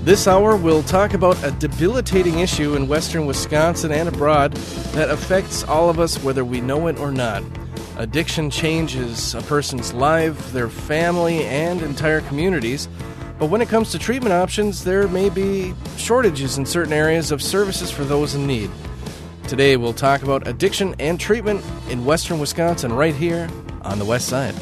This hour, we'll talk about a debilitating issue in western Wisconsin and abroad that affects all of us whether we know it or not. Addiction changes a person's life, their family, and entire communities. But when it comes to treatment options, there may be shortages in certain areas of services for those in need. Today, we'll talk about addiction and treatment in western Wisconsin right here on the West Side.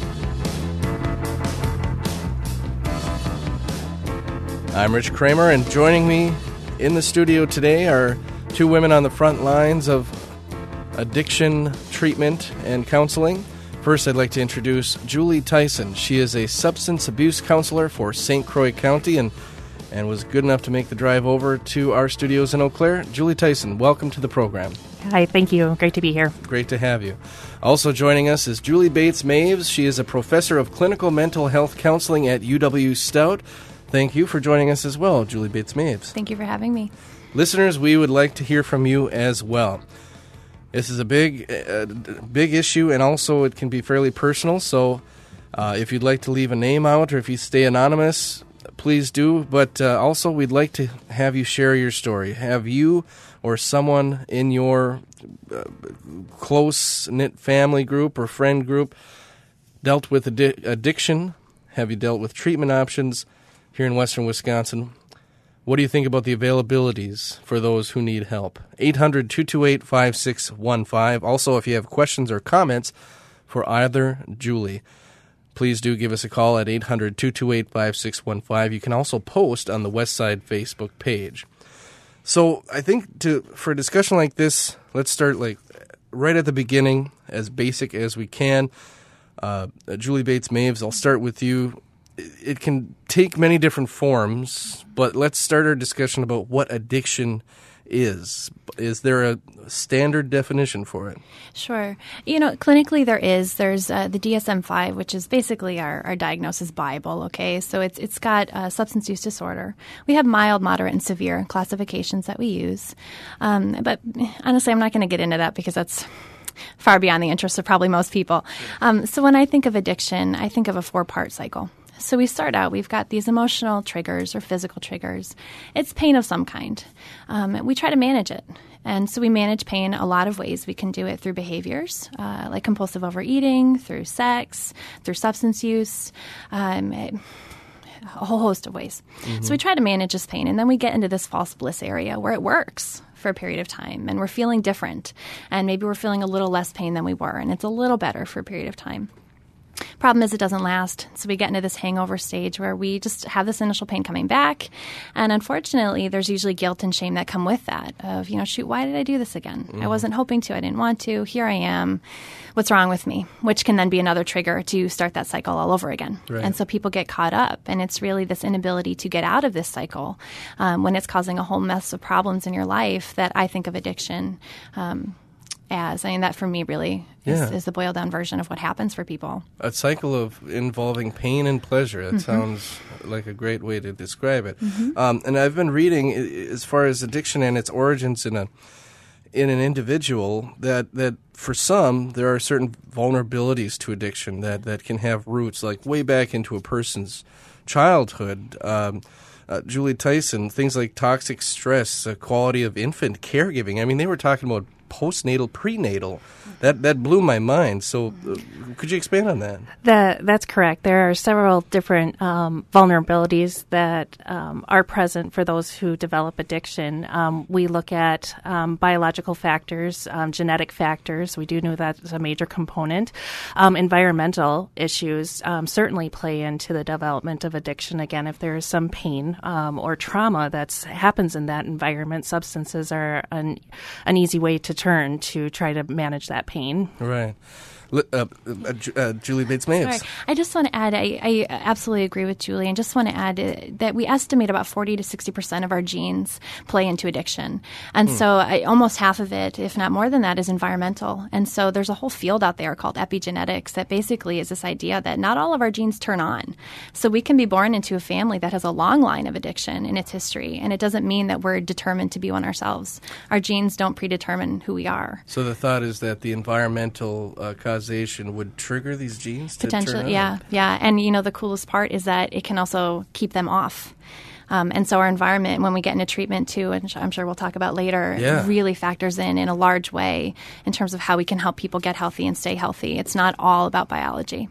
I'm Rich Kramer, and joining me in the studio today are two women on the front lines of addiction treatment and counseling. First, I'd like to introduce Julie Tyson. She is a substance abuse counselor for St. Croix County and was good enough to make the drive over to our studios in Eau Claire. Julie Tyson, welcome to the program. Hi, thank you. Great to be here. Great to have you. Also joining us is Julie Bates-Maves. She is a professor of clinical mental health counseling at UW-Stout. Thank you for joining us as well, Julie Bates-Maves. Thank you for having me. Listeners, we would like to hear from you as well. This is a big issue, and also it can be fairly personal, so if you'd like to leave a name out or if you stay anonymous, please do. But also we'd like to have you share your story. Have you or someone in your close-knit family group or friend group dealt with addiction? Have you dealt with treatment options here in western Wisconsin? What do you think about the availabilities for those who need help? 800-228-5615. Also, if you have questions or comments for either Julie, please do give us a call at 800-228-5615. You can also post on the West Side Facebook page. So I think for a discussion like this, let's start right at the beginning, as basic as we can. Julie Bates-Maves, I'll start with you. It can take many different forms, but let's start our discussion about what addiction is. Is there a standard definition for it? Sure. Clinically there's the DSM-5, which is basically our diagnosis Bible, okay? So it's got substance use disorder. We have mild, moderate, and severe classifications that we use. But honestly, I'm not going to get into that because that's far beyond the interest of probably most people. So when I think of addiction, I think of a 4-part cycle. So we start out, we've got these emotional triggers or physical triggers. It's pain of some kind. We try to manage it. And so we manage pain a lot of ways. We can do it through behaviors, like compulsive overeating, through sex, through substance use, a whole host of ways. Mm-hmm. So we try to manage this pain, and then we get into this false bliss area where it works for a period of time, and we're feeling different. And maybe we're feeling a little less pain than we were, and it's a little better for a period of time. Problem is it doesn't last, so we get into this hangover stage where we just have this initial pain coming back, and unfortunately there's usually guilt and shame that come with that of, shoot, why did I do this again? Mm-hmm. I wasn't hoping to, I didn't want to, here I am, what's wrong with me? Which can then be another trigger to start that cycle all over again. Right. And so people get caught up, and it's really this inability to get out of this cycle when it's causing a whole mess of problems in your life that I think of addiction that for me really is the boiled down version of what happens for people. A cycle of involving pain and pleasure. That sounds like a great way to describe it. Mm-hmm. And I've been reading as far as addiction and its origins in an individual that for some there are certain vulnerabilities to addiction that can have roots like way back into a person's childhood. Julie Tyson, things like toxic stress, quality of infant caregiving. I mean, they were talking about postnatal, prenatal. That blew my mind. So could you expand on that? That's correct. There are several different vulnerabilities that are present for those who develop addiction. We look at biological factors, genetic factors. We do know that's a major component. Environmental issues certainly play into the development of addiction. Again, if there is some pain or trauma that happens in that environment, substances are an easy way to turn to try to manage that pain. Right. Julie Bates-Maves. I just want to add, I absolutely agree with Julie, and just want to add that we estimate about 40 to 60% of our genes play into addiction. And so almost half of it, if not more than that, is environmental. And so there's a whole field out there called epigenetics that basically is this idea that not all of our genes turn on. So we can be born into a family that has a long line of addiction in its history, and it doesn't mean that we're determined to be one ourselves. Our genes don't predetermine who we are. So the thought is that the environmental causation would trigger these genes to potentially, turn on? yeah. And the coolest part is that it can also keep them off. And so our environment, when we get into treatment too, and I'm sure we'll talk about later, really factors in a large way in terms of how we can help people get healthy and stay healthy. It's not all about biology.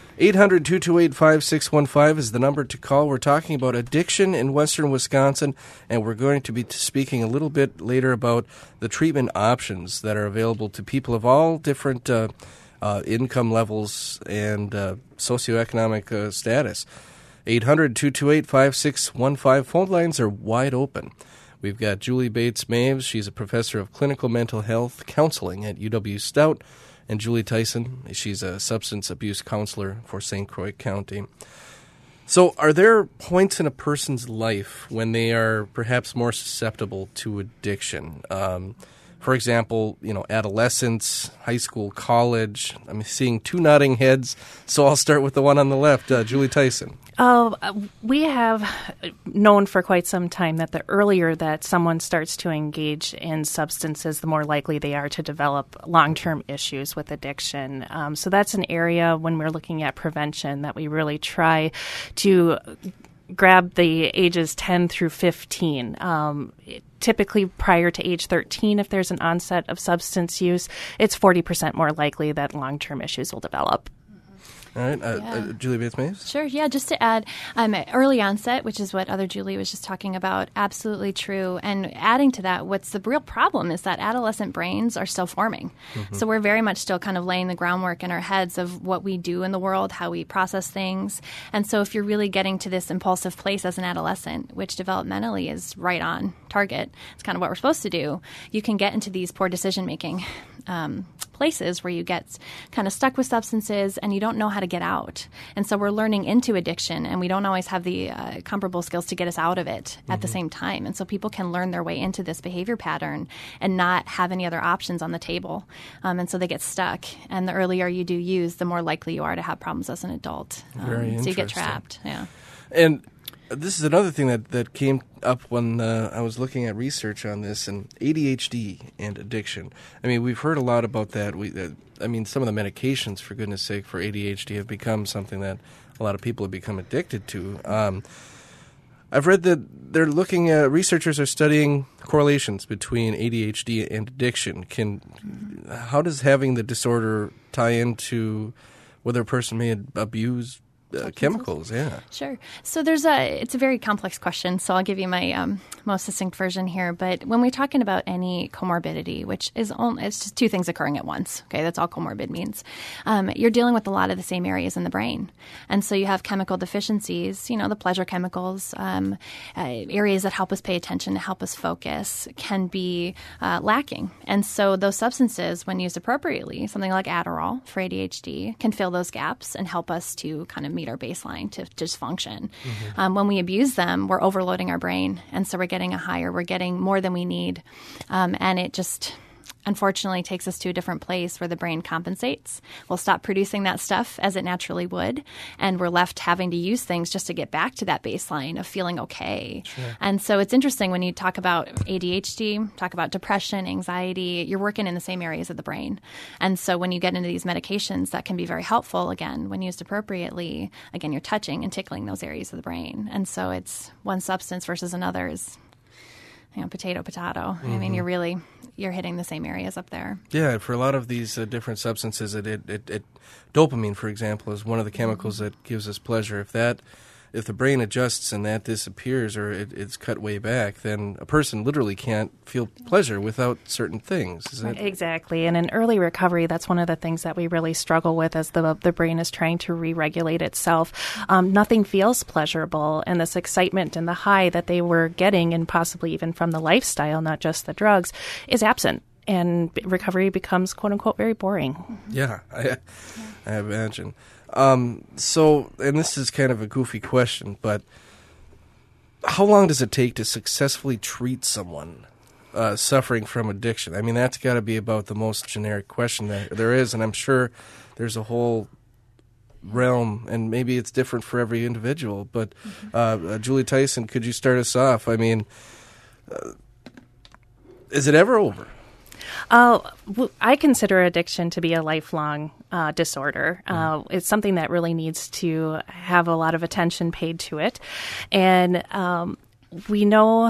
800-228-5615 is the number to call. We're talking about addiction in western Wisconsin, and we're going to be speaking a little bit later about the treatment options that are available to people of all different income levels and socioeconomic status. 800-228-5615. Phone lines are wide open. We've got Julie Bates-Maves. She's a professor of clinical mental health counseling at UW-Stout. And Julie Tyson, she's a substance abuse counselor for St. Croix County. So are there points in a person's life when they are perhaps more susceptible to addiction? For example, adolescence, high school, college. I'm seeing two nodding heads, so I'll start with the one on the left, Julie Tyson. We have known for quite some time that the earlier that someone starts to engage in substances, the more likely they are to develop long-term issues with addiction. So that's an area when we're looking at prevention that we really try to grab the ages 10 through 15. Typically prior to age 13, if there's an onset of substance use, it's 40% more likely that long-term issues will develop. All right. Julie Bates-Maves? Sure. Yeah, just to add, early onset, which is what other Julie was just talking about, absolutely true. And adding to that, what's the real problem is that adolescent brains are still forming. Mm-hmm. So we're very much still kind of laying the groundwork in our heads of what we do in the world, how we process things. And so if you're really getting to this impulsive place as an adolescent, which developmentally is right on target, it's kind of what we're supposed to do, you can get into these poor decision-making places where you get kind of stuck with substances and you don't know how to get out. And so we're learning into addiction, and we don't always have the comparable skills to get us out of it at the same time. And so people can learn their way into this behavior pattern and not have any other options on the table. And so they get stuck. And the earlier you do use, the more likely you are to have problems as an adult. Very interesting. So you get trapped. Yeah. And this is another thing that came up when I was looking at research on this, and ADHD and addiction. I mean, we've heard a lot about that. Some of the medications, for goodness sake, for ADHD have become something that a lot of people have become addicted to. I've read that they're looking at, researchers are studying correlations between ADHD and addiction. How does having the disorder tie into whether a person may abuse chemicals? Yeah. Sure. So it's a very complex question, so I'll give you my most succinct version here. But when we're talking about any comorbidity, which is it's just two things occurring at once, okay, that's all comorbid means, you're dealing with a lot of the same areas in the brain. And so you have chemical deficiencies, the pleasure chemicals, areas that help us pay attention, to help us focus, can be lacking. And so those substances, when used appropriately, something like Adderall for ADHD, can fill those gaps and help us to kind of meet our baseline to just function. Mm-hmm. When we abuse them, we're overloading our brain, and so we're getting more than we need, and it just unfortunately takes us to a different place where the brain compensates. We'll stop producing that stuff as it naturally would, and we're left having to use things just to get back to that baseline of feeling okay. Sure. And so it's interesting when you talk about ADHD, talk about depression, anxiety, you're working in the same areas of the brain. And so when you get into these medications, that can be very helpful, again, when used appropriately. Again, you're touching and tickling those areas of the brain. And so it's one substance versus another is potato. Mm-hmm. I mean, you're hitting the same areas up there. Yeah, for a lot of these different substances, dopamine, for example, is one of the chemicals that gives us pleasure. If the brain adjusts and that disappears or it's cut way back, then a person literally can't feel pleasure without certain things. Exactly. And in early recovery, that's one of the things that we really struggle with as the brain is trying to re-regulate itself. Nothing feels pleasurable, and this excitement and the high that they were getting, and possibly even from the lifestyle, not just the drugs, is absent. And recovery becomes, quote unquote, very boring. Yeah, I imagine. So, and this is kind of a goofy question, but how long does it take to successfully treat someone suffering from addiction? I mean, that's got to be about the most generic question that there is, and I'm sure there's a whole realm, and maybe it's different for every individual. But Julie Tyson, could you start us off? I mean, is it ever over? I consider addiction to be a lifelong disorder. It's something that really needs to have a lot of attention paid to it. And we know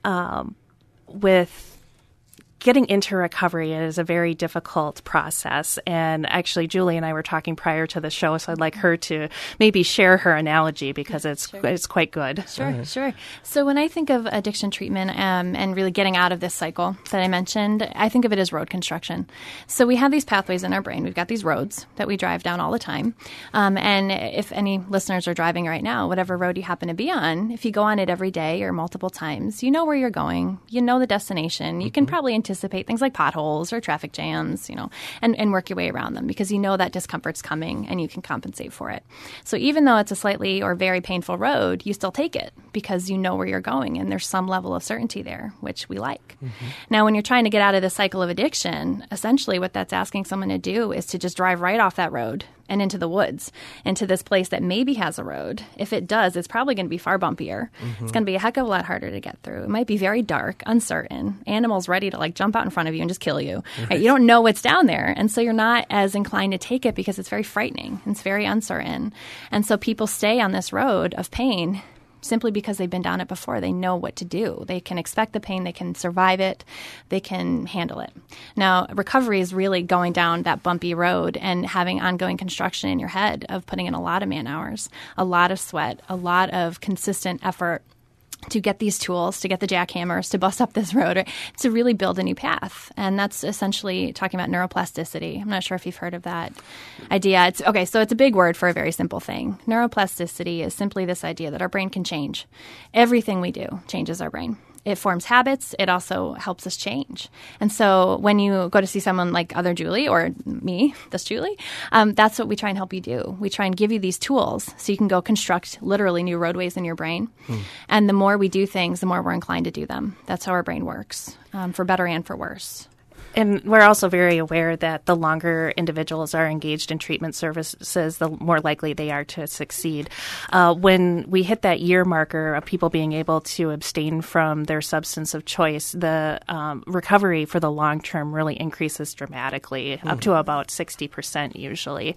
with getting into recovery is a very difficult process. And actually, Julie and I were talking prior to the show, so I'd like her to maybe share her analogy because it's quite good. Sure. So when I think of addiction treatment and really getting out of this cycle that I mentioned, I think of it as road construction. So we have these pathways in our brain. We've got these roads that we drive down all the time. And if any listeners are driving right now, whatever road you happen to be on, if you go on it every day or multiple times, you know where you're going. You know the destination. You can probably anticipate things like potholes or traffic jams, and work your way around them because you know that discomfort's coming and you can compensate for it. So even though it's a slightly or very painful road, you still take it because you know where you're going and there's some level of certainty there, which we like. Now, when you're trying to get out of the cycle of addiction, essentially what that's asking someone to do is to just drive right off that road and into the woods, into this place that maybe has a road. If it does, it's probably going to be far bumpier. It's going to be a heck of a lot harder to get through. It might be very dark, uncertain, animals ready to jump out in front of you and just kill you. Right? You don't know what's down there. And so you're not as inclined to take it because it's very frightening. It's very uncertain. And so people stay on this road of pain simply because they've been down it before. They know what to do. They can expect the pain. They can survive it. They can handle it. Now, recovery is really going down that bumpy road and having ongoing construction in your head of putting in a lot of man hours, a lot of sweat, a lot of consistent effort to get these tools, to get the jackhammers, to bust up this road, or to really build a new path. And that's essentially talking about neuroplasticity. I'm not sure if you've heard of that idea. So it's a big word for a very simple thing. Neuroplasticity is simply this idea that our brain can change. Everything we do changes our brain. It forms habits. It also helps us change. And so when you go to see someone like other Julie or me, this Julie, that's what we try and help you do. We try and give you these tools so you can go construct literally new roadways in your brain. And the more we do things, the more we're inclined to do them. That's how our brain works, for better and for worse. And we're also very aware that the longer individuals are engaged in treatment services, the more likely they are to succeed. When we hit that year marker of people being able to abstain from their substance of choice, the recovery for the long term really increases dramatically, up to about 60% usually.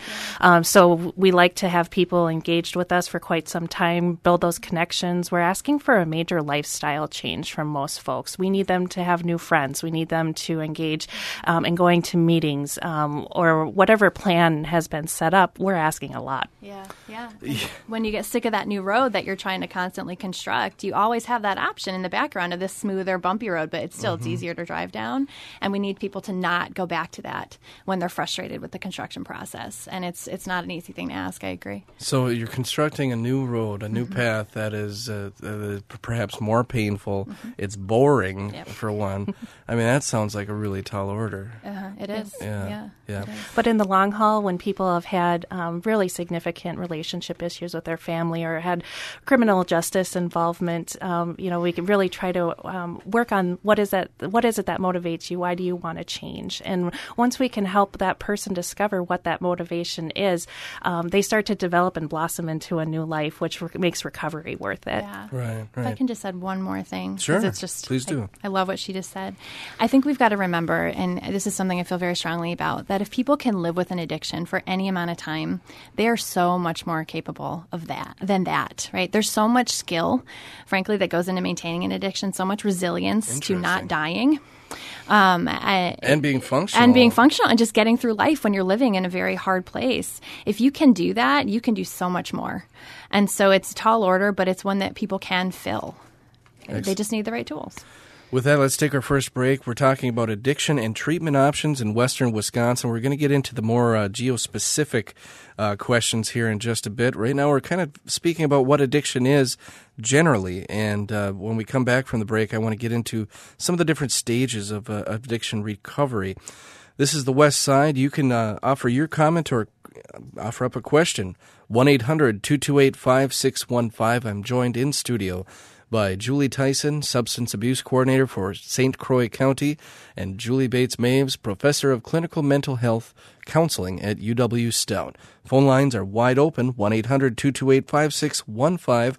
So we like to have people engaged with us for quite some time, build those connections. We're asking for a major lifestyle change from most folks. We need them to have new friends. We need them to engage and going to meetings or whatever plan has been set up. We're asking a lot. Yeah. When you get sick of that new road that you're trying to constantly construct, you always have that option in the background of this smoother, bumpy road, but it's easier to drive down. And we need people to not go back to that when they're frustrated with the construction process. And it's not an easy thing to ask. I agree. So you're constructing a new road, a new path that is perhaps more painful. It's boring, for one. I mean, that sounds like a really tall order. It is. Yeah. It is. But in the long haul, when people have had really significant relationship issues with their family or had criminal justice involvement, we can really try to work on what is it that motivates you? Why do you want to change? And once we can help that person discover what that motivation is, they start to develop and blossom into a new life, which makes recovery worth it. Yeah. Right. If I can just add one more thing. Sure. Please do. I love what she just said. I think we've got to remember, and this is something I feel very strongly about, that if people can live with an addiction for any amount of time, they are so much more capable of that than that, right? There's so much skill, frankly, that goes into maintaining an addiction, so much resilience to not dying. And being functional. And just getting through life when you're living in a very hard place. If you can do that, you can do so much more. And so it's a tall order, but it's one that people can fill. Excellent. They just need the right tools. With that, let's take our first break. We're talking about addiction and treatment options in western Wisconsin. We're going to get into the more geo-specific questions here in just a bit. Right now, we're kind of speaking about what addiction is generally. And when we come back from the break, I want to get into some of the different stages of addiction recovery. This is the West Side. You can offer your comment or offer up a question. 1-800-228-5615. I'm joined in studio by Julie Tyson, Substance Abuse Coordinator for St. Croix County, and Julie Bates-Maves, Professor of Clinical Mental Health Counseling at UW-Stout. Phone lines are wide open, 1-800-228-5615.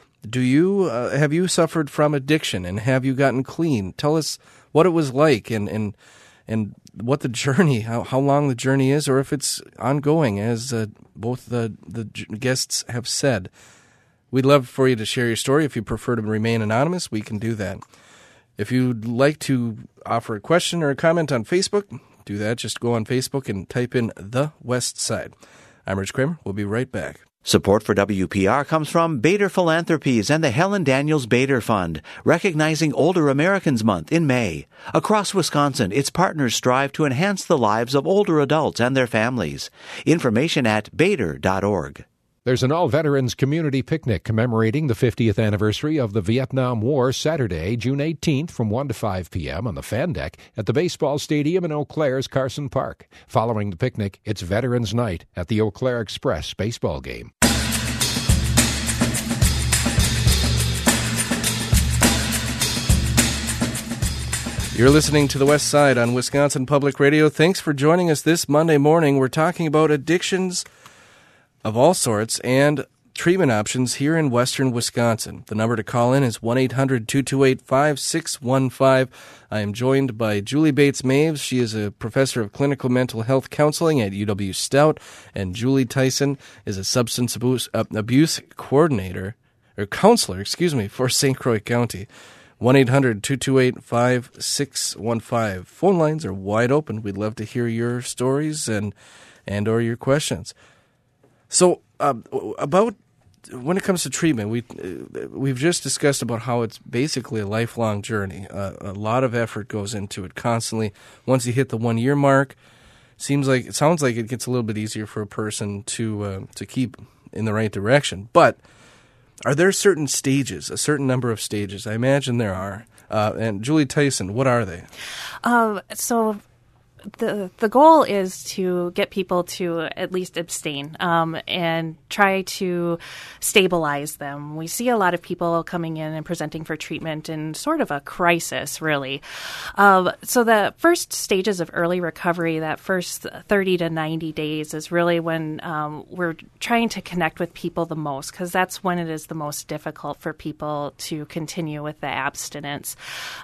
Have you suffered from addiction, and have you gotten clean? Tell us what it was like and and what the journey, how long the journey is, or if it's ongoing, as both the guests have said. We'd love for you to share your story. If you prefer to remain anonymous, we can do that. If you'd like to offer a question or a comment on Facebook, do that. Just go on Facebook and type in The West Side. I'm Rich Kramer. We'll be right back. Support for WPR comes from Bader Philanthropies and the Helen Daniels Bader Fund, recognizing Older Americans Month in May. Across Wisconsin, its partners strive to enhance the lives of older adults and their families. Information at bader.org. There's an all-veterans community picnic commemorating the 50th anniversary of the Vietnam War Saturday, June 18th from 1 to 5 p.m. on the fan deck at the baseball stadium in Eau Claire's Carson Park. Following the picnic, it's Veterans Night at the Eau Claire Express baseball game. You're listening to The West Side on Wisconsin Public Radio. Thanks for joining us this Monday morning. We're talking about addictions of all sorts and treatment options here in western Wisconsin. The number to call in is 1-800-228-5615. I am joined by Julie Bates-Maves. She is a professor of clinical mental health counseling at UW-Stout, and Julie Tyson is a substance abuse coordinator, or counselor, for St. Croix County. 1-800-228-5615. Phone lines are wide open. We'd love to hear your stories and or your questions. So, about when it comes to treatment, we've just discussed about how it's basically a lifelong journey. A lot of effort goes into it constantly. Once you hit the 1 year mark, sounds like it gets a little bit easier for a person to keep in the right direction. But are there certain stages, a certain number of stages? I imagine there are. And Julie Tyson, what are they? So the goal is to get people to at least abstain and try to stabilize them. We see a lot of people coming in and presenting for treatment in sort of a crisis, really. So the first stages of early recovery, that first 30 to 90 days, is really when we're trying to connect with people the most, because that's when it is the most difficult for people to continue with the abstinence.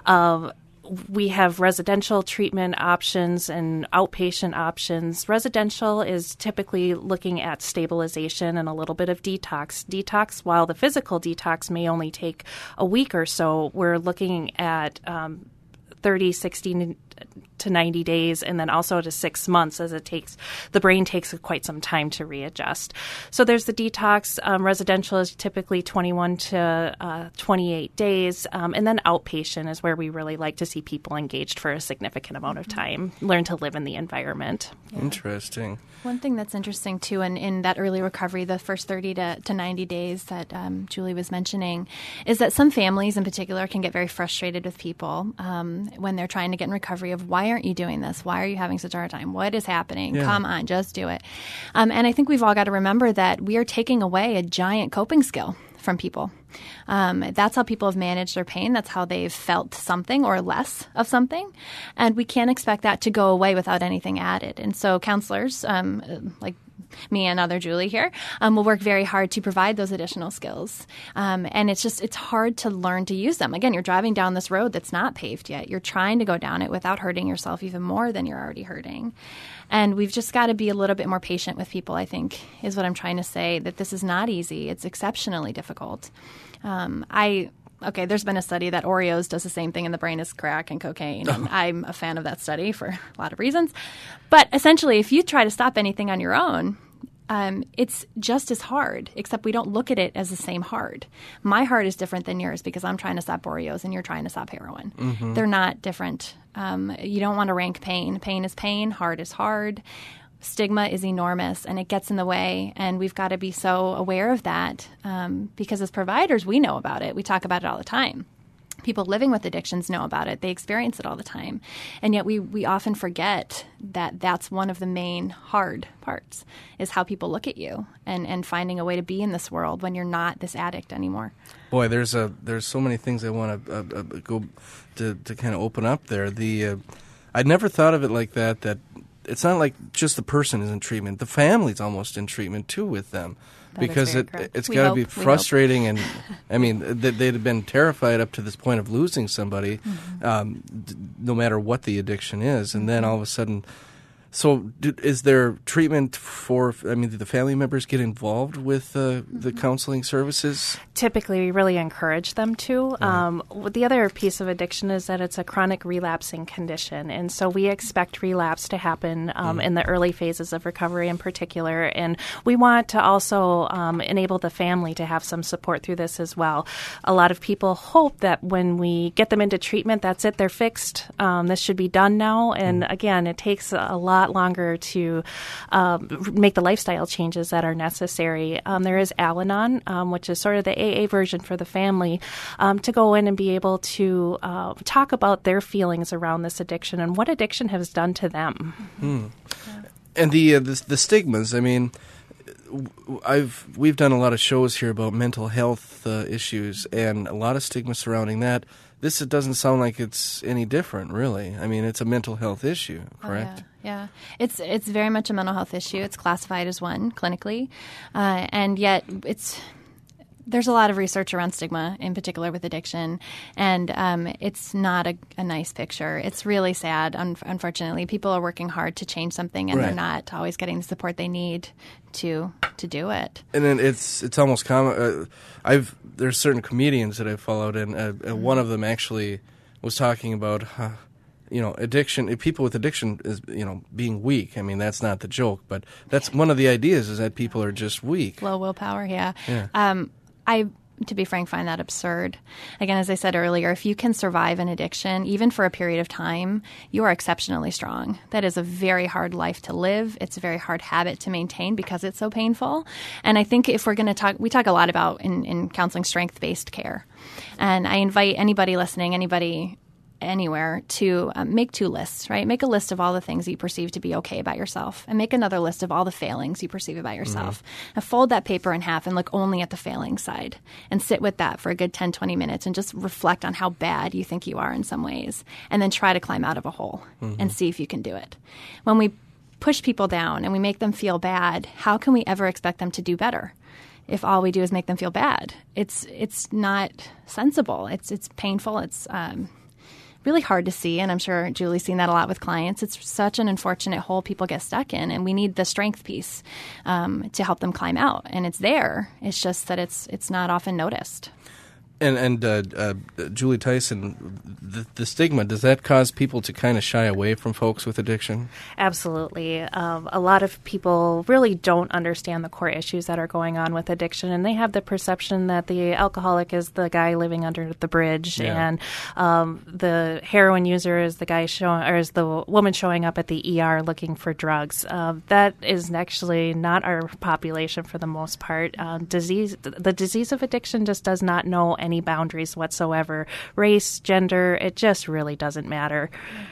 We have residential treatment options and outpatient options. Residential is typically looking at stabilization and a little bit of detox. While the physical detox may only take a week or so, we're looking at 30, 60 to 90 days, and then also to 6 months, as the brain takes quite some time to readjust. So there's the detox. Residential is typically 21 to 28 days. And then outpatient is where we really like to see people engaged for a significant amount of time, learn to live in the environment. Yeah. Interesting. One thing that's interesting, too, in that early recovery, the first 30 to 90 days that Julie was mentioning, is that some families in particular can get very frustrated with people when they're trying to get in recovery of, why aren't you doing this? Why are you having such a hard time? What is happening? Yeah. Come on, just do it. And I think we've all got to remember that we are taking away a giant coping skill from people. That's how people have managed their pain. That's how they've felt something or less of something. And we can't expect that to go away without anything added. And so counselors, like me and other Julie here, will work very hard to provide those additional skills. And it's hard to learn to use them. Again, you're driving down this road that's not paved yet. You're trying to go down it without hurting yourself even more than you're already hurting. And we've just got to be a little bit more patient with people, I think, is what I'm trying to say, that this is not easy. It's exceptionally difficult. There's been a study that Oreos does the same thing in the brain as crack and cocaine, and I'm a fan of that study for a lot of reasons. But essentially, if you try to stop anything on your own, it's just as hard, except we don't look at it as the same hard. My heart is different than yours because I'm trying to stop Oreos and you're trying to stop heroin. Mm-hmm. They're not different. You don't want to rank pain. Pain is pain. Hard is hard. Stigma is enormous, and it gets in the way, and we've got to be so aware of that because as providers, we know about it. We talk about it all the time. People living with addictions know about it. They experience it all the time. And yet we often forget that that's one of the main hard parts, is how people look at you and finding a way to be in this world when you're not this addict anymore. Boy, there's so many things I want to go to kind of open up there. I'd never thought of it like that it's not like just the person is in treatment. The family's almost in treatment, too, with them. because it's got to be frustrating. And I mean, they'd have been terrified up to this point of losing somebody, no matter what the addiction is. And then all of a sudden, so is there treatment for, I mean, do the family members get involved with the counseling services? Typically, we really encourage them to. The other piece of addiction is that it's a chronic relapsing condition. And so we expect relapse to happen in the early phases of recovery in particular. And we want to also enable the family to have some support through this as well. A lot of people hope that when we get them into treatment, that's it, they're fixed. This should be done now. And again, it takes a lot longer to make the lifestyle changes that are necessary. There is Al-Anon, which is sort of the AA version for the family, to go in and be able to talk about their feelings around this addiction and what addiction has done to them. And the stigmas, I mean, we've done a lot of shows here about mental health issues and a lot of stigma surrounding that. This doesn't sound like it's any different, really. I mean, it's a mental health issue, correct? Yeah. It's very much a mental health issue. It's classified as one clinically, and yet there's a lot of research around stigma, in particular with addiction, and it's not a nice picture. It's really sad, unfortunately. People are working hard to change something, and they're not always getting the support they need to do it. And then it's almost common. There's certain comedians that I followed, and one of them actually was talking about addiction. People with addiction is being weak. I mean, that's not the joke, but that's one of the ideas, is that people are just weak. Low willpower. Yeah. I, to be frank, find that absurd. Again, as I said earlier, if you can survive an addiction, even for a period of time, you are exceptionally strong. That is a very hard life to live. It's a very hard habit to maintain because it's so painful. And I think if we're going to talk, we talk a lot about in counseling strength-based care. And I invite anybody listening, anywhere, to make two lists, right? Make a list of all the things that you perceive to be okay about yourself, and make another list of all the failings you perceive about yourself. And fold that paper in half and look only at the failing side, and sit with that for a good 10, 20 minutes and just reflect on how bad you think you are in some ways, and then try to climb out of a hole and see if you can do it. When we push people down and we make them feel bad, how can we ever expect them to do better? If all we do is make them feel bad, it's not sensible. It's painful. It's really hard to see, and I'm sure Julie's seen that a lot with clients. It's such an unfortunate hole people get stuck in, and we need the strength piece to help them climb out. And it's there. It's just that it's not often noticed. And Julie Tyson, the stigma, does that cause people to kind of shy away from folks with addiction? Absolutely. A lot of people really don't understand the core issues that are going on with addiction, and they have the perception that the alcoholic is the guy living under the bridge, and the heroin user is the guy is the woman showing up at the ER looking for drugs. That is actually not our population for the most part. The disease of addiction just does not know any boundaries whatsoever. Race, gender, it just really doesn't matter.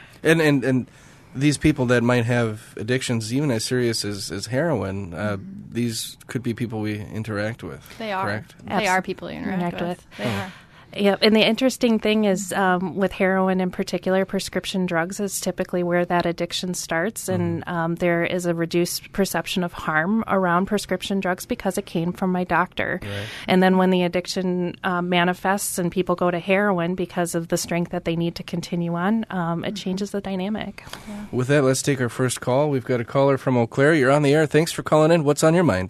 And these people that might have addictions even as serious as heroin, these could be people we interact with. They are. Correct? They are people you interact with. They are. Yeah, and the interesting thing is with heroin in particular, prescription drugs is typically where that addiction starts, and there is a reduced perception of harm around prescription drugs because it came from my doctor. Right. And then when the addiction manifests and people go to heroin because of the strength that they need to continue on, it changes the dynamic. Yeah. With that, let's take our first call. We've got a caller from Eau Claire. You're on the air. Thanks for calling in. What's on your mind?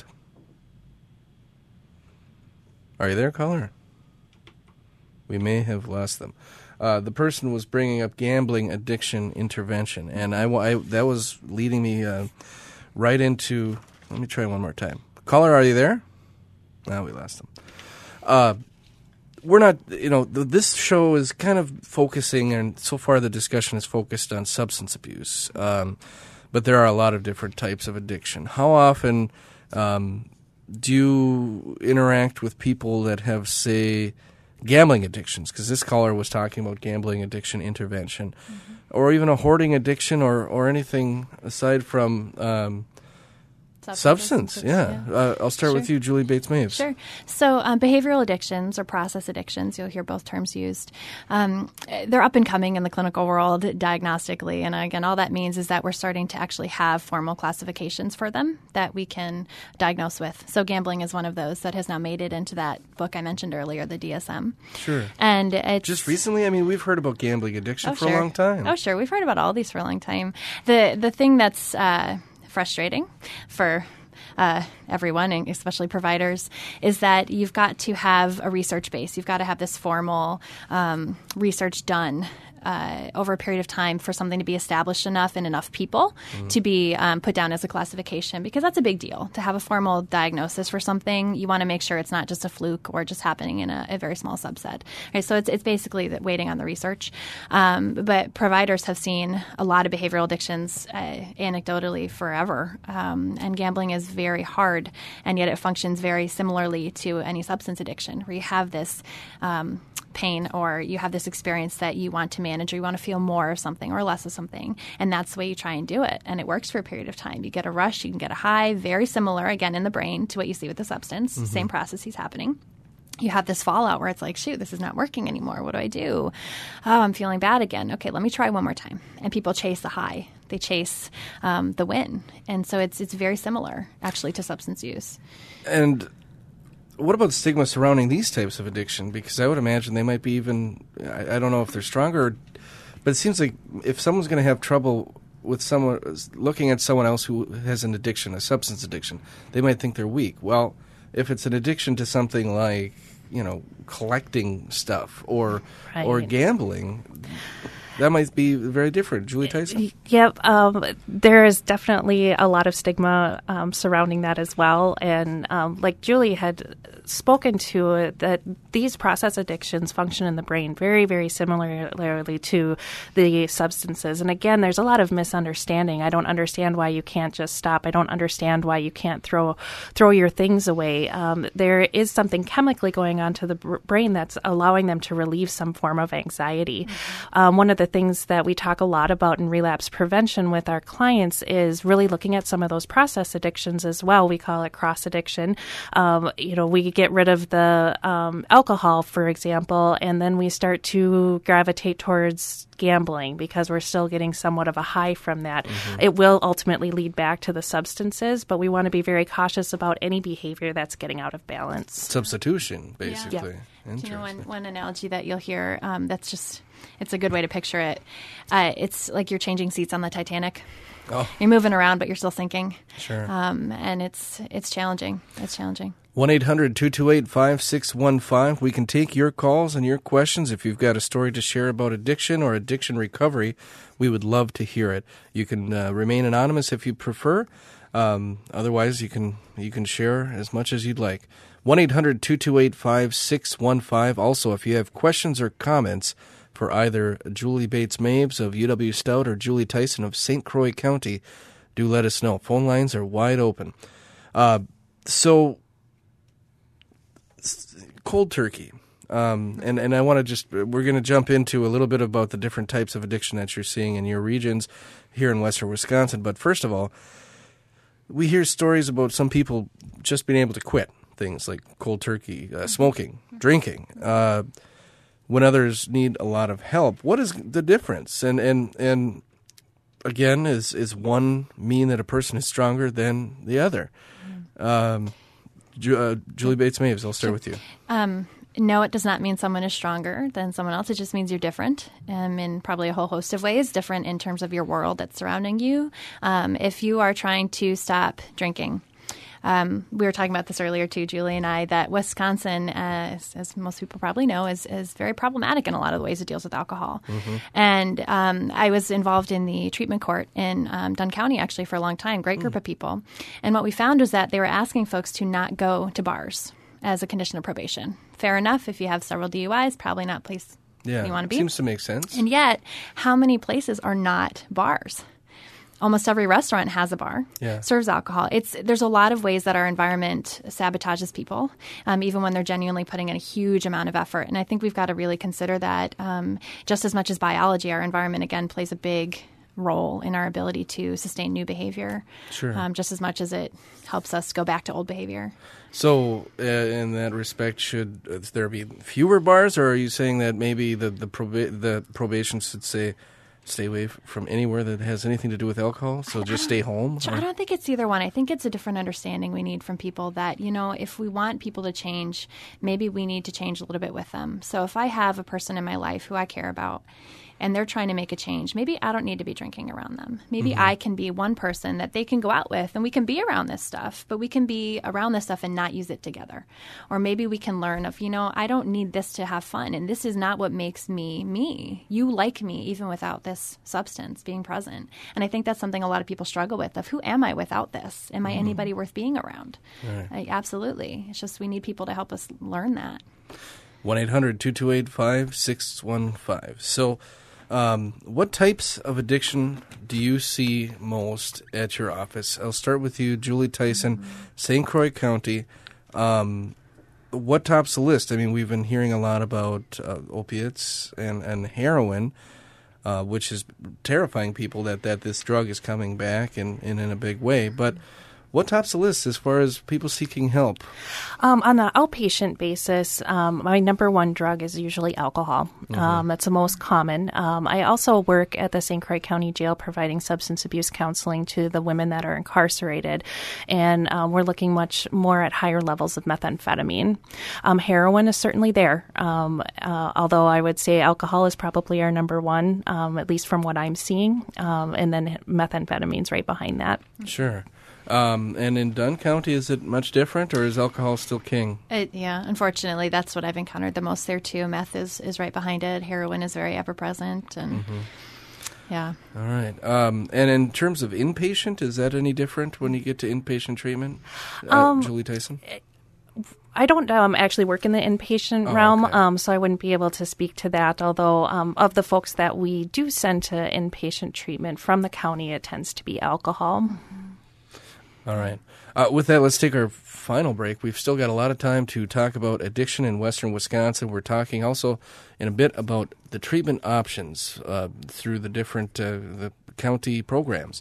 Are you there, caller? We may have lost them. The person was bringing up gambling addiction intervention, and that was leading me right into. Let me try one more time. Caller, are you there? No, we lost them. We're not. This show is kind of focusing, and so far the discussion is focused on substance abuse, but there are a lot of different types of addiction. How often do you interact with people that have, say, gambling addictions, because this caller was talking about gambling addiction intervention, or even a hoarding addiction, or anything aside from Substance, yeah. I'll start with you, Julie Bates-Maves. Sure. So behavioral addictions or process addictions, you'll hear both terms used. They're up and coming in the clinical world diagnostically. And again, all that means is that we're starting to actually have formal classifications for them that we can diagnose with. So gambling is one of those that has now made it into that book I mentioned earlier, the DSM. Sure. And it's just recently, I mean, we've heard about gambling addiction for a long time. Oh, sure. We've heard about all these for a long time. The thing that's frustrating for everyone, and especially providers, is that you've got to have a research base. You've got to have this formal research done over a period of time for something to be established enough in enough people to be put down as a classification, because that's a big deal. To have a formal diagnosis for something, you want to make sure it's not just a fluke or just happening in a very small subset. Right? So it's basically waiting on the research. But providers have seen a lot of behavioral addictions anecdotally forever. And gambling is very hard, and yet it functions very similarly to any substance addiction, where you have this pain or you have this experience that you want to manage, or you want to feel more of something or less of something. And that's the way you try and do it. And it works for a period of time. You get a rush, you can get a high, very similar, again, in the brain to what you see with the substance. Same processes happening. You have this fallout where it's like, shoot, this is not working anymore. What do I do? Oh, I'm feeling bad again. Okay, let me try one more time. And people chase the high. They chase the win. And so it's very similar, actually, to substance use. And what about stigma surrounding these types of addiction? Because I would imagine they might be even, I don't know if they're stronger, but it seems like if someone's going to have trouble with someone, looking at someone else who has an addiction, a substance addiction, they might think they're weak. Well, if it's an addiction to something like, collecting stuff or gambling, that might be very different. Julie Tyson? Yep. There is definitely a lot of stigma surrounding that as well. And like Julie had spoken to, that these process addictions function in the brain very, very similarly to the substances. And again, there's a lot of misunderstanding. I don't understand why you can't just stop. I don't understand why you can't throw your things away. There is something chemically going on to the brain that's allowing them to relieve some form of anxiety. One of the things that we talk a lot about in relapse prevention with our clients is really looking at some of those process addictions as well. We call it cross addiction. We get rid of the alcohol, for example, and then we start to gravitate towards gambling because we're still getting somewhat of a high from that. It will ultimately lead back to the substances, but we want to be very cautious about any behavior that's getting out of balance. Substitution, basically. Yeah. Do you know one analogy that you'll hear that's just, it's a good way to picture it. It's like you're changing seats on the Titanic. Oh. You're moving around, but you're still sinking. Sure. And it's challenging. It's challenging. 1-800-228-5615. We can take your calls and your questions. If you've got a story to share about addiction or addiction recovery, we would love to hear it. You can remain anonymous if you prefer. Otherwise, you can share as much as you'd like. 1-800-228-5615. Also, if you have questions or comments for either Julie Bates-Maves of UW Stout or Julie Tyson of St. Croix County, do let us know. Phone lines are wide open. So, cold turkey. And I want to we're going to jump into a little bit about the different types of addiction that you're seeing in your regions here in western Wisconsin. But first of all, we hear stories about some people just being able to quit things like cold turkey, smoking, drinking, when others need a lot of help. What is the difference? And again, is one mean that a person is stronger than the other? Julie Bates-Maves, I'll start with you. No, it does not mean someone is stronger than someone else. It just means you're different in probably a whole host of ways, different in terms of your world that's surrounding you. If you are trying to stop drinking, we were talking about this earlier too, Julie and I, that Wisconsin, as most people probably know, is very problematic in a lot of the ways it deals with alcohol. And I was involved in the treatment court in Dunn County actually for a long time, great group of people. And what we found was that they were asking folks to not go to bars as a condition of probation. Fair enough. If you have several DUIs, probably not a place you want to be. Seems to make sense. And yet, how many places are not bars? Almost every restaurant has a bar, serves alcohol. There's a lot of ways that our environment sabotages people, even when they're genuinely putting in a huge amount of effort. And I think we've got to really consider that just as much as biology, our environment, again, plays a big role in our ability to sustain new behavior, just as much as it helps us go back to old behavior. So, in that respect, should there be fewer bars, or are you saying that maybe the probation should say stay away from anywhere that has anything to do with alcohol? So just stay home? I don't think it's either one. I think it's a different understanding we need from people that, if we want people to change, maybe we need to change a little bit with them. So if I have a person in my life who I care about and they're trying to make a change, maybe I don't need to be drinking around them. Maybe I can be one person that they can go out with and we can be around this stuff, but we can be around this stuff and not use it together. Or maybe we can learn of, I don't need this to have fun and this is not what makes me me. You like me even without this substance being present. And I think that's something a lot of people struggle with, of who am I without this? Am I anybody worth being around? Right. Absolutely. It's just we need people to help us learn that. 1-800-228-5615. So what types of addiction do you see most at your office? I'll start with you, Julie Tyson, St. Croix County. What tops the list? I mean, we've been hearing a lot about opiates and heroin, which is terrifying people that this drug is coming back and in a big way. But what tops the list as far as people seeking help? On the outpatient basis, my number one drug is usually alcohol. That's the most common. I also work at the St. Croix County Jail providing substance abuse counseling to the women that are incarcerated. And we're looking much more at higher levels of methamphetamine. Heroin is certainly there, although I would say alcohol is probably our number one, at least from what I'm seeing. And then methamphetamine's right behind that. Sure. And in Dunn County, is it much different, or is alcohol still king? Unfortunately, that's what I've encountered the most there, too. Meth is right behind it. Heroin is very ever-present. And yeah. All right. And in terms of inpatient, is that any different when you get to inpatient treatment, Julie Tyson? I don't actually work in the inpatient realm, so I wouldn't be able to speak to that, although of the folks that we do send to inpatient treatment from the county, it tends to be alcohol. All right. With that, let's take our final break. We've still got a lot of time to talk about addiction in western Wisconsin. We're talking also in a bit about the treatment options through the different the county programs.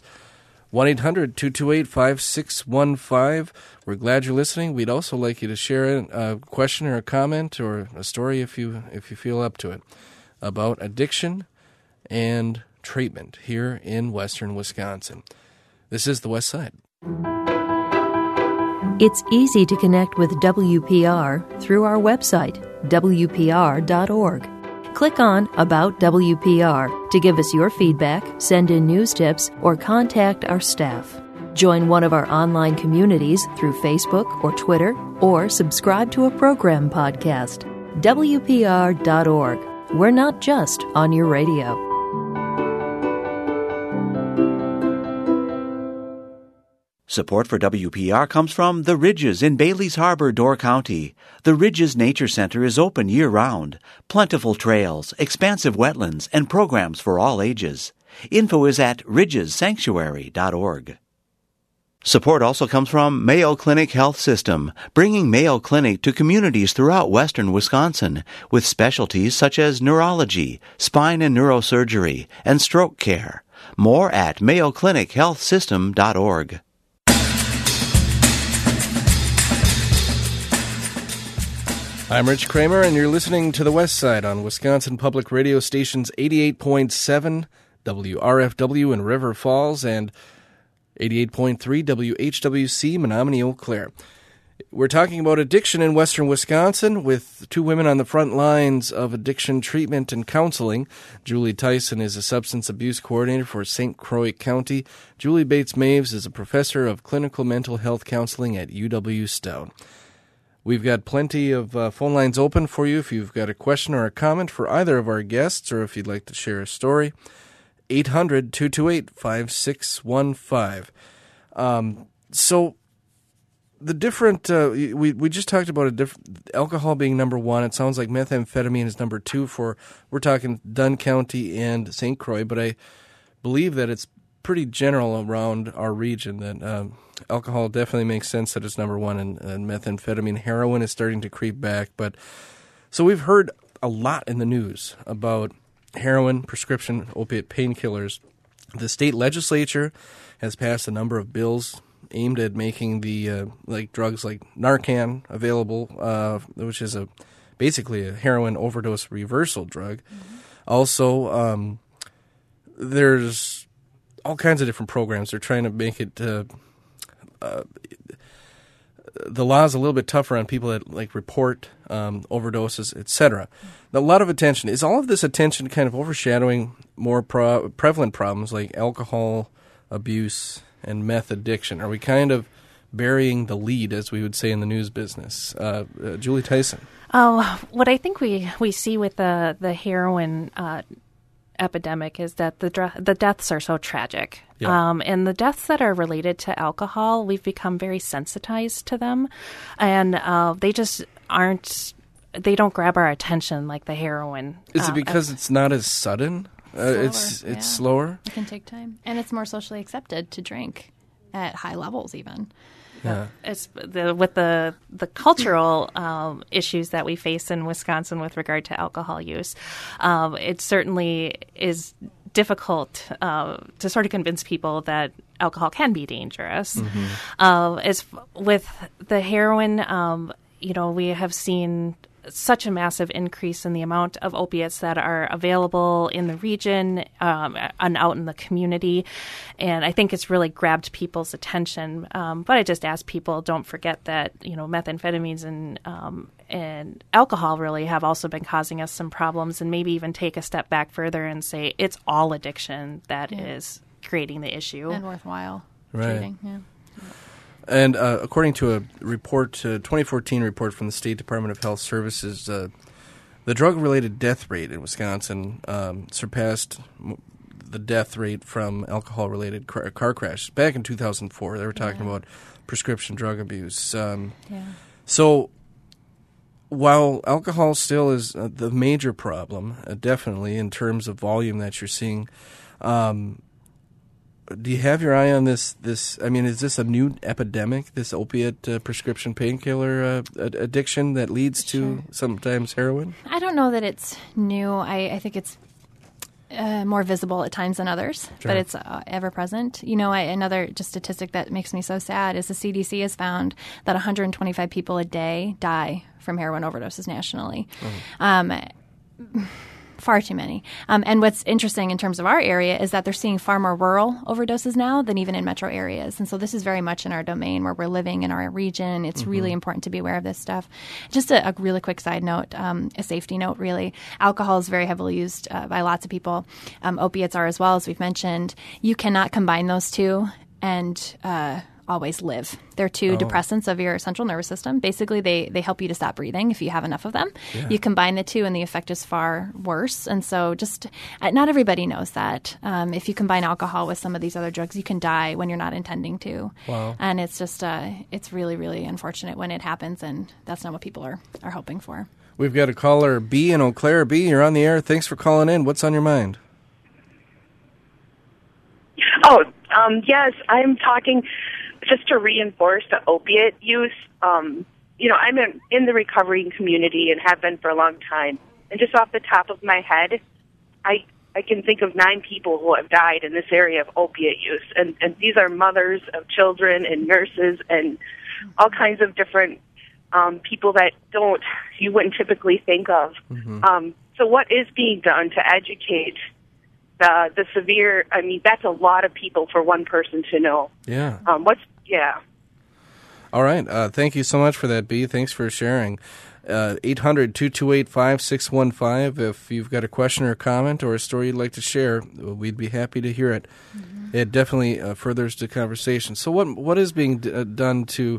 1-800-228-5615. We're glad you're listening. We'd also like you to share a question or a comment or a story if you feel up to it about addiction and treatment here in western Wisconsin. This is the West Side. It's easy to connect with WPR through our website, WPR.org. Click on About WPR to give us your feedback, send in news tips, or contact our staff. Join one of our online communities through Facebook or Twitter, or subscribe to a program podcast. WPR.org. We're not just on your radio. Support for WPR comes from The Ridges in Bailey's Harbor, Door County. The Ridges Nature Center is open year-round. Plentiful trails, expansive wetlands, and programs for all ages. Info is at ridgessanctuary.org. Support also comes from Mayo Clinic Health System, bringing Mayo Clinic to communities throughout western Wisconsin with specialties such as neurology, spine and neurosurgery, and stroke care. More at mayoclinichealthsystem.org. I'm Rich Kramer, and you're listening to The West Side on Wisconsin Public Radio Stations 88.7 WRFW in River Falls and 88.3 WHWC Menominee Eau Claire. We're talking about addiction in western Wisconsin with two women on the front lines of addiction treatment and counseling. Julie Tyson is a substance abuse coordinator for St. Croix County. Julie Bates-Maves is a professor of clinical mental health counseling at UW-Stout. We've got plenty of phone lines open for you if you've got a question or a comment for either of our guests or if you'd like to share a story. 800-228-5615. So the different, we just talked about alcohol being number one. It sounds like methamphetamine is number two we're talking Dunn County and St. Croix, but I believe that it's pretty general around our region that alcohol definitely makes sense that it's number one, and methamphetamine, heroin is starting to creep back. But so we've heard a lot in the news about heroin, prescription opiate painkillers, The state legislature has passed a number of bills aimed at making the drugs like Narcan available, which is basically a heroin overdose reversal drug. Mm-hmm. Also, there's all kinds of different programs. They're trying to make it the law is a little bit tougher on people that report overdoses, etc. A lot of attention. Is all of this attention kind of overshadowing more prevalent problems like alcohol abuse and meth addiction? Are we kind of burying the lead, as we would say in the news business? Julie Tyson. What I think we see with the heroin epidemic is that the deaths are so tragic. Yeah. And the deaths that are related to alcohol, we've become very sensitized to them. And they just they don't grab our attention like the heroin. Is it because it's not as sudden? It's slower? It can take time. And it's more socially accepted to drink at high levels even. Yeah. It's with the cultural issues that we face in Wisconsin with regard to alcohol use. It certainly is difficult to sort of convince people that alcohol can be dangerous. Mm-hmm. As with the heroin, we have seen such a massive increase in the amount of opiates that are available in the region and out in the community. And I think it's really grabbed people's attention. But I just ask people, don't forget that, methamphetamines and alcohol really have also been causing us some problems, and maybe even take a step back further and say it's all addiction that is creating the issue. And worthwhile treating. Yeah. And according to a report, 2014 report from the State Department of Health Services, the drug-related death rate in Wisconsin surpassed the death rate from alcohol-related car crashes. Back in 2004, they were talking about prescription drug abuse. So while alcohol still is the major problem, definitely in terms of volume that you're seeing, do you have your eye on this? I mean, is this a new epidemic, this opiate prescription painkiller addiction that leads to sometimes heroin? I don't know that it's new. I think it's more visible at times than others, but it's ever present. Another just statistic that makes me so sad is the CDC has found that 125 people a day die from heroin overdoses nationally. Far too many. And what's interesting in terms of our area is that they're seeing far more rural overdoses now than even in metro areas. And so this is very much in our domain where we're living in our region. It's really important to be aware of this stuff. Just a really quick side note, a safety note, really. Alcohol is very heavily used by lots of people. Opiates are as well, as we've mentioned. You cannot combine those two and always live. They're two depressants of your central nervous system. Basically, they help you to stop breathing if you have enough of them. Yeah. You combine the two, and the effect is far worse. And so just not everybody knows that. If you combine alcohol with some of these other drugs, you can die when you're not intending to. Wow. And it's just it's really, really unfortunate when it happens, and that's not what people are hoping for. We've got a caller, B in Eau Claire. B, you're on the air. Thanks for calling in. What's on your mind? Yes, I'm talking just to reinforce the opiate use. I'm in the recovering community and have been for a long time. And just off the top of my head, I can think of 9 people who have died in this area of opiate use. And these are mothers of children and nurses and all kinds of different people that you wouldn't typically think of. Mm-hmm. So what is being done to educate the severe? I mean, that's a lot of people for one person to know. Yeah. All right. Thank you so much for that, B. Thanks for sharing. 800-228-5615. If you've got a question or a comment or a story you'd like to share, we'd be happy to hear it. Mm-hmm. It definitely furthers the conversation. So what is being done to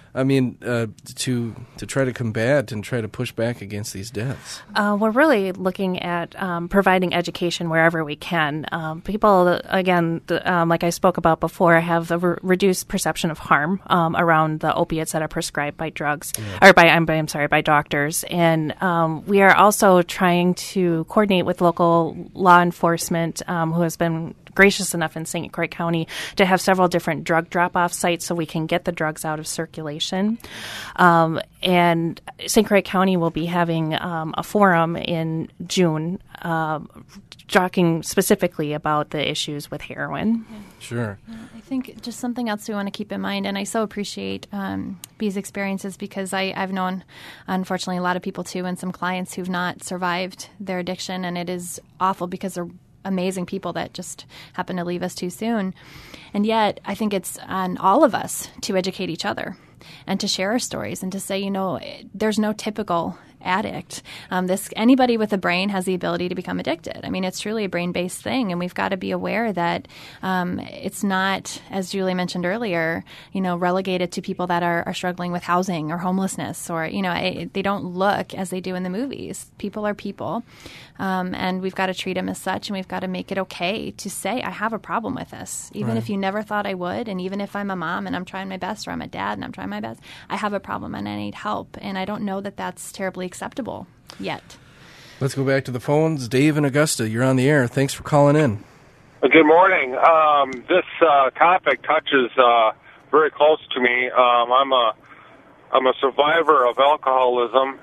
try to combat and try to push back against these deaths? We're really looking at providing education wherever we can. People, again, like I spoke about before, have a reduced perception of harm around the opiates that are prescribed by by doctors. And we are also trying to coordinate with local law enforcement who has been gracious enough in St. Croix County to have several different drug drop-off sites so we can get the drugs out of circulation. And St. Croix County will be having a forum in June talking specifically about the issues with heroin. Sure. I think just something else we want to keep in mind, and I so appreciate Bee's experiences because I've known, unfortunately, a lot of people too, and some clients who've not survived their addiction, and it is awful because they're amazing people that just happen to leave us too soon. And yet, I think it's on all of us to educate each other and to share our stories and to say, there's no typical addict. Anybody with a brain has the ability to become addicted. I mean, it's truly a brain-based thing, and we've got to be aware that it's not, as Julie mentioned earlier, relegated to people that are struggling with housing or homelessness, or they don't look as they do in the movies. People are people, and we've got to treat them as such, and we've got to make it okay to say, I have a problem with this, even if you never thought I would, and even if I'm a mom and I'm trying my best, or I'm a dad and I'm trying my best, I have a problem and I need help, and I don't know that that's terribly acceptable yet. Let's go back to the phones. Dave and Augusta, you're on the air. Thanks for calling in. Good morning. This topic touches very close to me. I'm a survivor of alcoholism.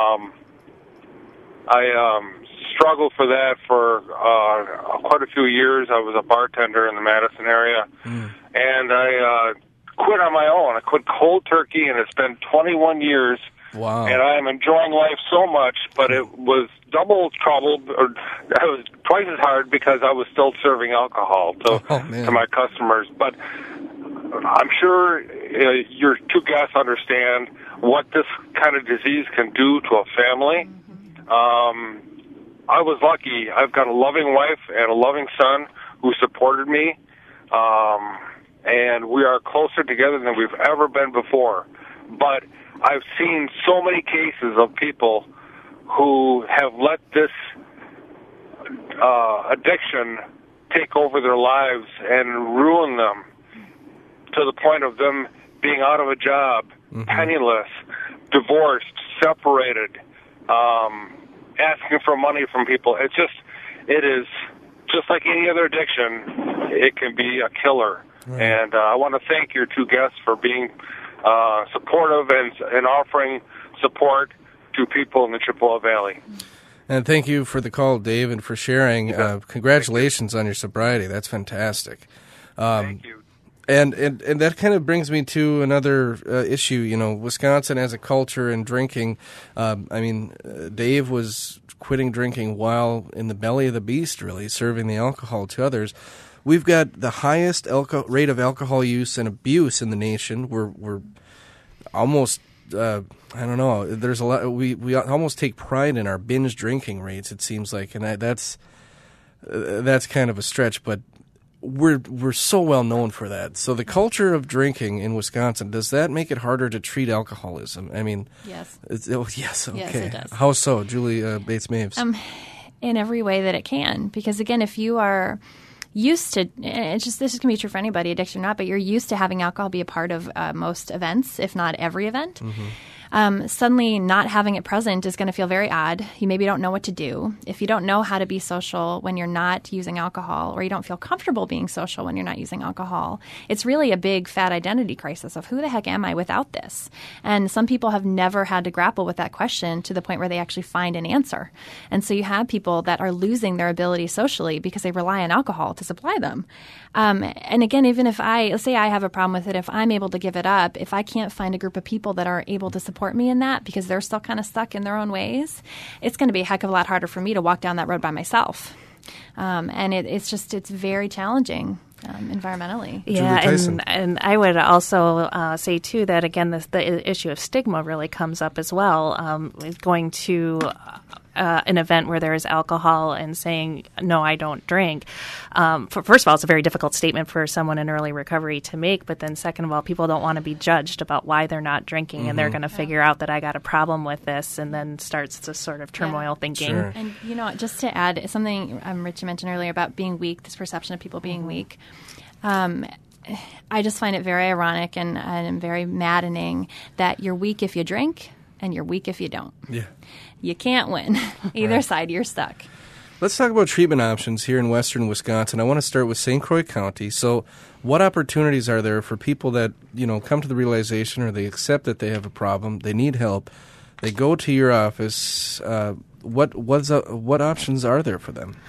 I struggled for that for quite a few years. I was a bartender in the Madison area, and I quit on my own. I quit cold turkey, and it's been 21 years. Wow. And I am enjoying life so much, but it was double troubled, or it was twice as hard because I was still serving alcohol to my customers. But I'm sure your two guests understand what this kind of disease can do to a family. I was lucky. I've got a loving wife and a loving son who supported me, and we are closer together than we've ever been before. But I've seen so many cases of people who have let this addiction take over their lives and ruin them to the point of them being out of a job, penniless, divorced, separated, asking for money from people. It is just like any other addiction. It can be a killer. Right. And I want to thank your two guests for being supportive and offering support to people in the Chippewa Valley. And thank you for the call, Dave, and for sharing. Congratulations on your sobriety. That's fantastic. Thank you. And that kind of brings me to another issue. Wisconsin as a culture in drinking. Dave was quitting drinking while in the belly of the beast, really, serving the alcohol to others. We've got the highest rate of alcohol use and abuse in the nation. We're almost, I don't know. There's a lot. We almost take pride in our binge drinking rates. It seems like, and that's kind of a stretch, but we're so well known for that. So the culture of drinking in Wisconsin, does that make it harder to treat alcoholism? I mean, yes. Yes. Okay. Yes, it does. How so, Julie Bates-Maves? In every way that it can, because again, if you are used to, this can be true for anybody, addiction or not, but you're used to having alcohol be a part of most events, if not every event. Suddenly not having it present is going to feel very odd. You maybe don't know what to do. If you don't know how to be social when you're not using alcohol, or you don't feel comfortable being social when you're not using alcohol, it's really a big fat identity crisis of who the heck am I without this? And some people have never had to grapple with that question to the point where they actually find an answer. And so you have people that are losing their ability socially because they rely on alcohol to supply them. And again, even if let's say I have a problem with it, if I'm able to give it up, if I can't find a group of people that are able to support me in that because they're still kind of stuck in their own ways, it's going to be a heck of a lot harder for me to walk down that road by myself. And it's very challenging environmentally. Yeah, and I would also say, too, that, again, the issue of stigma really comes up as well. Going to an event where there is alcohol and saying, no, I don't drink. First of all, it's a very difficult statement for someone in early recovery to make. But then second of all, people don't want to be judged about why they're not drinking. And they're going to figure out that I got a problem with this, and then starts this sort of turmoil thinking. Sure. And, just to add something Richie mentioned earlier about being weak, this perception of people being weak. I just find it very ironic and very maddening that you're weak if you drink and you're weak if you don't. Yeah. You can't win. Either side, you're stuck. Let's talk about treatment options here in western Wisconsin. I want to start with St. Croix County. So what opportunities are there for people that, come to the realization or they accept that they have a problem, they need help, they go to your office, what options are there for them?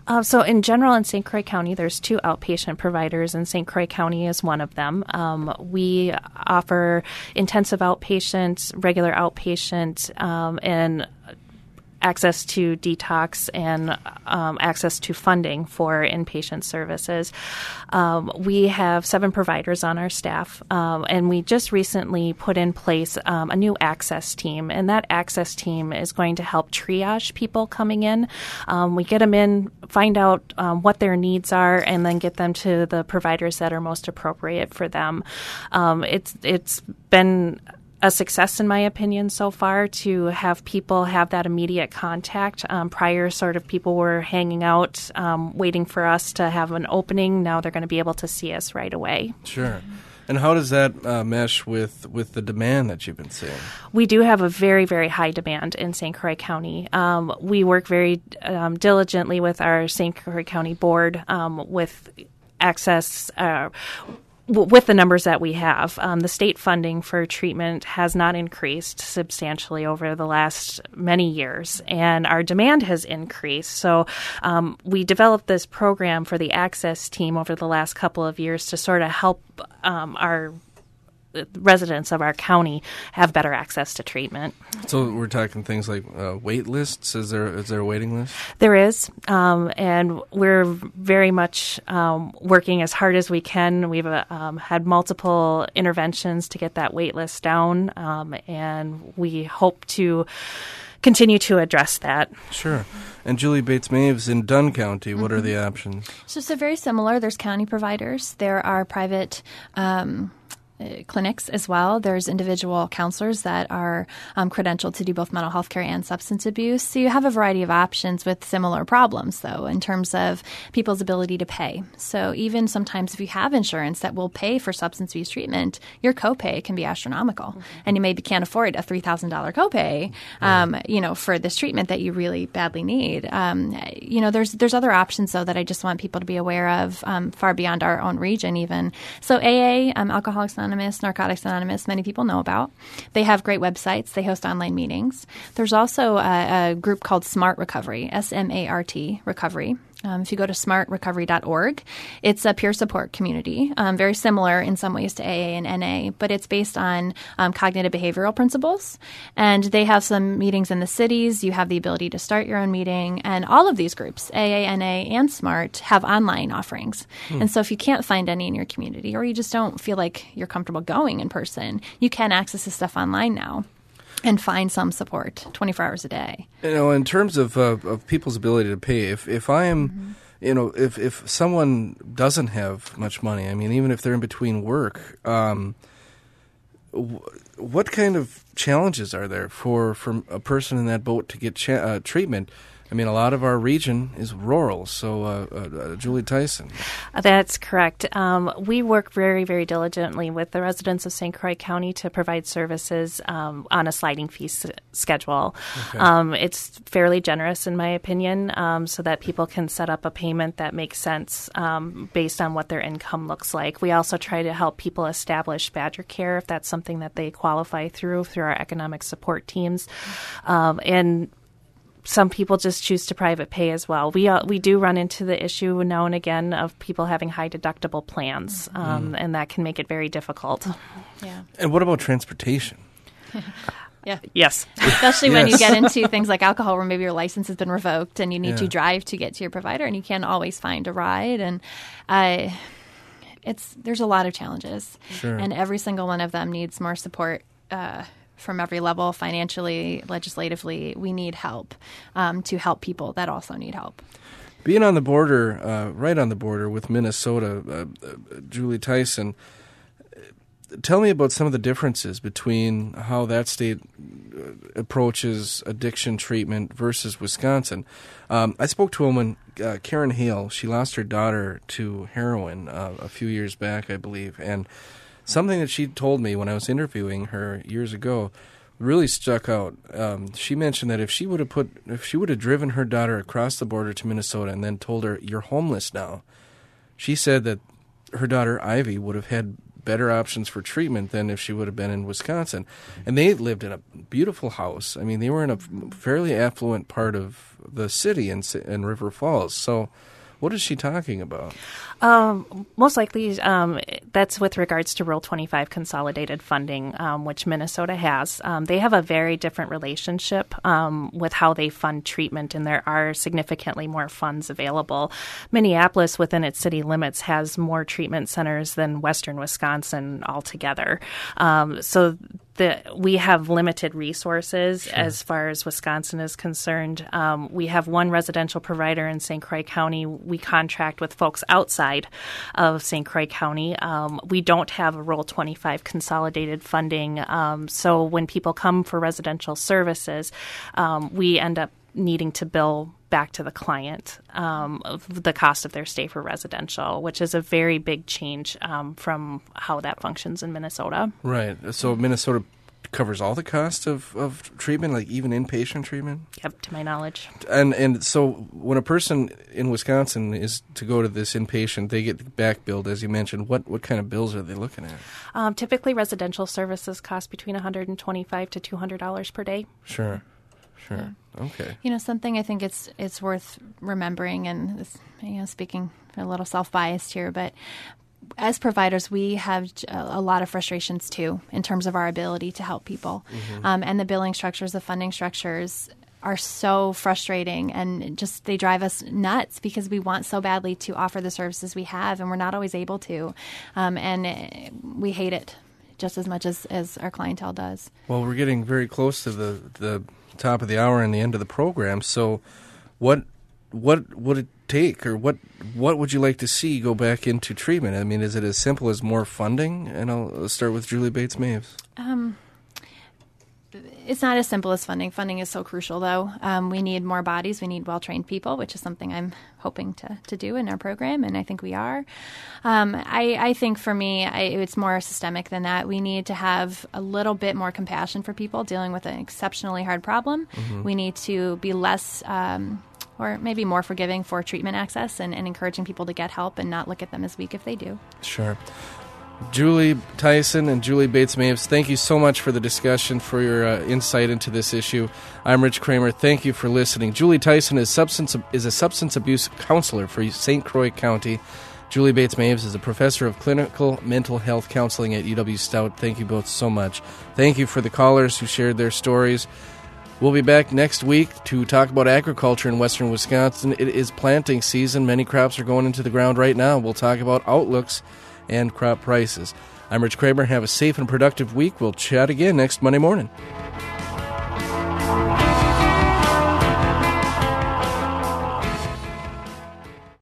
So in general, in St. Croix County, there's 2 outpatient providers, and St. Croix County is one of them. We offer intensive outpatient, regular outpatient, and access to detox and access to funding for inpatient services. We have 7 providers on our staff, and we just recently put in place a new access team, and that access team is going to help triage people coming in. We get them in, find out what their needs are, and then get them to the providers that are most appropriate for them. It's been a success, in my opinion, so far, to have people have that immediate contact. Prior, sort of people were hanging out, waiting for us to have an opening. Now they're going to be able to see us right away. Sure. And how does that mesh with the demand that you've been seeing? We do have a very, very high demand in St. Croix County. We work very diligently with our St. Croix County board with access with the numbers that we have. The state funding for treatment has not increased substantially over the last many years, and our demand has increased. So we developed this program for the access team over the last couple of years to sort of help our residents of our county have better access to treatment. So we're talking things like wait lists. Is there a waiting list? There is, and we're very much working as hard as we can. We've had multiple interventions to get that wait list down, and we hope to continue to address that. Sure. And Julie Bates-Maves in Dunn County, what are the options? So very similar. There's county providers. There are private clinics as well. There's individual counselors that are credentialed to do both mental health care and substance abuse. So you have a variety of options with similar problems, though, in terms of people's ability to pay. So even sometimes if you have insurance that will pay for substance abuse treatment, your copay can be astronomical. And you maybe can't afford a $3,000 copay, for this treatment that you really badly need. There's other options, though, that I just want people to be aware of far beyond our own region even. So AA, Alcoholics Anonymous, Narcotics Anonymous, many people know about. They have great websites. They host online meetings. There's also a group called SMART Recovery, SMART Recovery. If you go to smartrecovery.org, it's a peer support community, very similar in some ways to AA and NA, but it's based on cognitive behavioral principles. And they have some meetings in the cities. You have the ability to start your own meeting. And all of these groups, AA, NA, and SMART, have online offerings. And so if you can't find any in your community, or you just don't feel like you're comfortable going in person, you can access this stuff online now and find some support 24 hours a day. In terms of people's ability to pay, if I am, if someone doesn't have much money, I mean, even if they're in between work, what kind of challenges are there for a person in that boat to get treatment? I mean, a lot of our region is rural. So, Julie Tyson. That's correct. We work very, very diligently with the residents of St. Croix County to provide services on a sliding fee schedule. Okay. It's fairly generous, in my opinion, so that people can set up a payment that makes sense based on what their income looks like. We also try to help people establish Badger Care if that's something that they qualify through our economic support teams. And some people just choose to private pay as well. We do run into the issue now and again of people having high deductible plans, and that can make it very difficult. Yeah. And what about transportation? Yeah. Yes. Especially when you get into things like alcohol, where maybe your license has been revoked and you need to drive to get to your provider, and you can't always find a ride. And there's a lot of challenges, and every single one of them needs more support. From every level, financially, legislatively, we need help to help people that also need help. Being on the border, right on the border with Minnesota, Julie Tyson, tell me about some of the differences between how that state approaches addiction treatment versus Wisconsin. I spoke to a woman, Karen Hale. She lost her daughter to heroin a few years back, I believe, and something that she told me when I was interviewing her years ago really stuck out. She mentioned that if she would have driven her daughter across the border to Minnesota and then told her, "You're homeless now," she said that her daughter Ivy would have had better options for treatment than if she would have been in Wisconsin. And they lived in a beautiful house. I mean, they were in a fairly affluent part of the city in River Falls. So what is she talking about? Most likely, that's with regards to Rule 25 consolidated funding, which Minnesota has. They have a very different relationship with how they fund treatment, and there are significantly more funds available. Minneapolis, within its city limits, has more treatment centers than Western Wisconsin altogether. So we have limited resources as far as Wisconsin is concerned. We have one residential provider in St. Croix County. We contract with folks outside of St. Croix County. We don't have a Rule 25 consolidated funding. So when people come for residential services, we end up needing to bill back to the client of the cost of their stay for residential, which is a very big change from how that functions in Minnesota. Right. So Minnesota covers all the cost of treatment, like even inpatient treatment? Yep, to my knowledge. And so when a person in Wisconsin is to go to this inpatient, they get back billed, as you mentioned. What kind of bills are they looking at? Typically, residential services cost between $125 to $200 per day. Sure. Okay. Something I think it's worth remembering, and this, speaking a little self-biased here, but as providers, we have a lot of frustrations too in terms of our ability to help people. Mm-hmm. And the billing structures, the funding structures are so frustrating, and just they drive us nuts because we want so badly to offer the services we have, and we're not always able to. And we hate it just as much as our clientele does. Well, we're getting very close to the top of the hour and the end of the program. So what would it take, or what would you like to see go back into treatment? I mean, is it as simple as more funding? And I'll start with Julie Bates-Maves. It's not as simple as funding. Funding is so crucial, though. We need more bodies. We need well-trained people, which is something I'm hoping to do in our program, and I think we are. I think for me, it's more systemic than that. We need to have a little bit more compassion for people dealing with an exceptionally hard problem. Mm-hmm. We need to be less or maybe more forgiving for treatment access and encouraging people to get help and not look at them as weak if they do. Sure. Julie Tyson and Julie Bates-Maves, thank you so much for the discussion, for your insight into this issue. I'm Rich Kramer. Thank you for listening. Julie Tyson is a substance abuse counselor for St. Croix County. Julie Bates-Maves is a professor of clinical mental health counseling at UW-Stout. Thank you both so much. Thank you for the callers who shared their stories. We'll be back next week to talk about agriculture in western Wisconsin. It is planting season. Many crops are going into the ground right now. We'll talk about outlooks and crop prices. I'm Rich Kramer. Have a safe and productive week. We'll chat again next Monday morning.